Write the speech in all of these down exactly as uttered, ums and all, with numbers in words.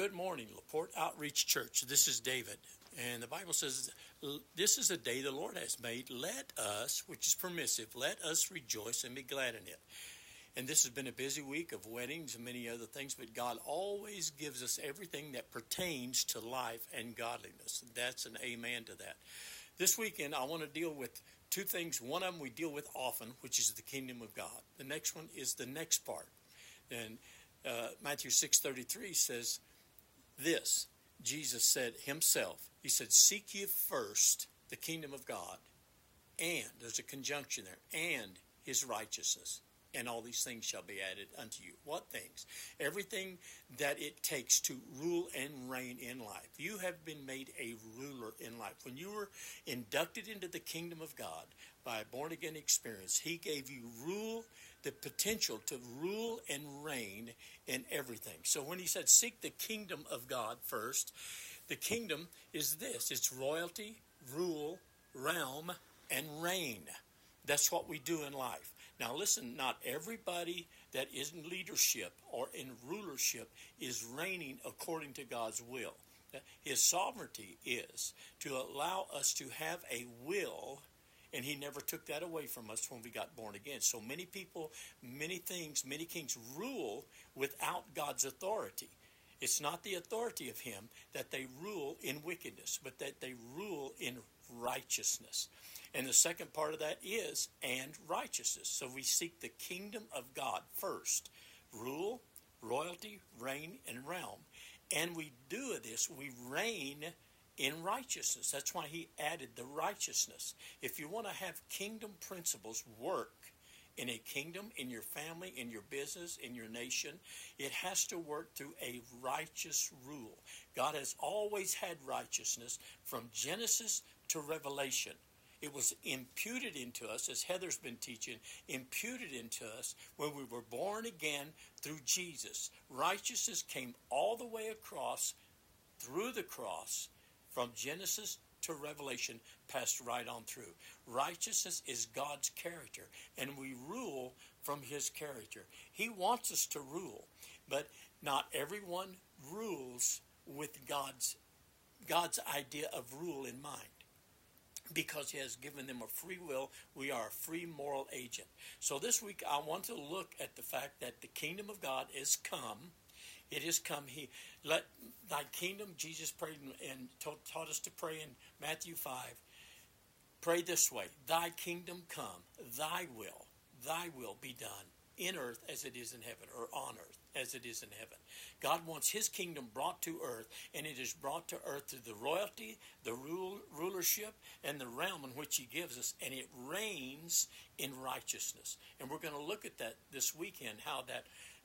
Good morning, LaPorte Outreach Church. This is David. And the Bible says, this is a day the Lord has made. Let us, which is permissive, let us rejoice and be glad in it. And this has been a busy week of weddings and many other things, but God always gives us everything that pertains to life and godliness. That's an amen to that. This weekend, I want to deal with two things. One of them we deal with often, which is the kingdom of God. The next one is the next part. And uh, Matthew six thirty-three says this. Jesus said himself, he said, seek ye first the kingdom of God, and, there's a conjunction there, and his righteousness, and all these things shall be added unto you. What things? Everything that it takes to rule and reign in life. You have been made a ruler in life. When you were inducted into the kingdom of God by a born-again experience, he gave you rule, the potential to rule and reign in everything. So when he said, seek the kingdom of God first, the kingdom is this. It's royalty, rule, realm, and reign. That's what we do in life. Now listen, not everybody that is in leadership or in rulership is reigning according to God's will. His sovereignty is to allow us to have a will, and he never took that away from us when we got born again. So many people, many things, many kings rule without God's authority. It's not the authority of him that they rule in wickedness, but that they rule in righteousness. And the second part of that is, and righteousness. So we seek the kingdom of God first. Rule, royalty, reign, and realm. And we do this, we reign in righteousness. That's why he added the righteousness. If you want to have kingdom principles work in a kingdom, in your family, in your business, in your nation, it has to work through a righteous rule. God has always had righteousness from Genesis to Revelation. It was imputed into us, as Heather's been teaching, imputed into us when we were born again through Jesus. Righteousness came all the way across through the cross from Genesis to Revelation, passed right on through. Righteousness is God's character, and we rule from his character. He wants us to rule, but not everyone rules with God's, God's idea of rule in mind. Because he has given them a free will, we are a free moral agent. So this week I want to look at the fact that the kingdom of God is come. It is come. He let thy kingdom, Jesus prayed and taught, taught us to pray in Matthew five. Pray this way, thy kingdom come, thy will, thy will be done in earth as it is in heaven, or on earth as it is in heaven. God wants his kingdom brought to earth, and it is brought to earth through the royalty, the rule, rulership, and the realm in which he gives us, and it reigns in righteousness. And we're going to look at that this weekend, how that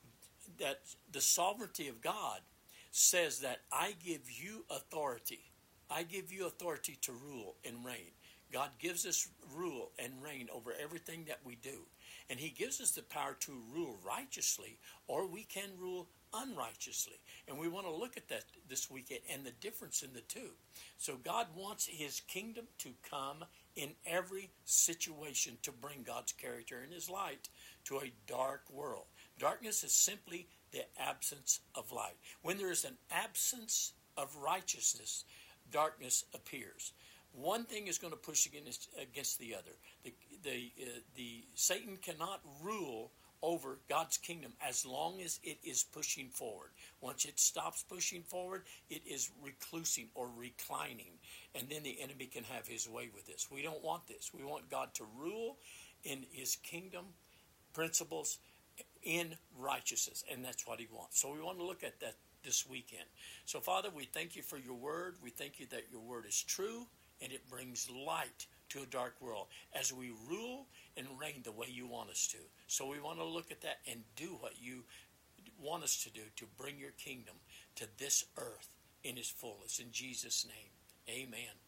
that the sovereignty of God says that I give you authority. I give you authority to rule and reign. God gives us rule and reign over everything that we do. And he gives us the power to rule righteously, or we can rule unrighteously. And we want to look at that this weekend and the difference in the two. So God wants his kingdom to come in every situation to bring God's character and his light to a dark world. Darkness is simply the absence of light. When there is an absence of righteousness, darkness appears. One thing is going to push against, against the other. The, the, uh, the Satan cannot rule over God's kingdom as long as it is pushing forward. Once it stops pushing forward, it is reclusing or reclining. And then the enemy can have his way with this. We don't want this. We want God to rule in his kingdom principles in righteousness. And that's what he wants. So we want to look at that this weekend. So Father, we thank you for your word. We thank you that your word is true, and it brings light to a dark world as we rule and reign the way you want us to. So we want to look at that and do what you want us to do to bring your kingdom to this earth in its fullness. In Jesus' name, amen.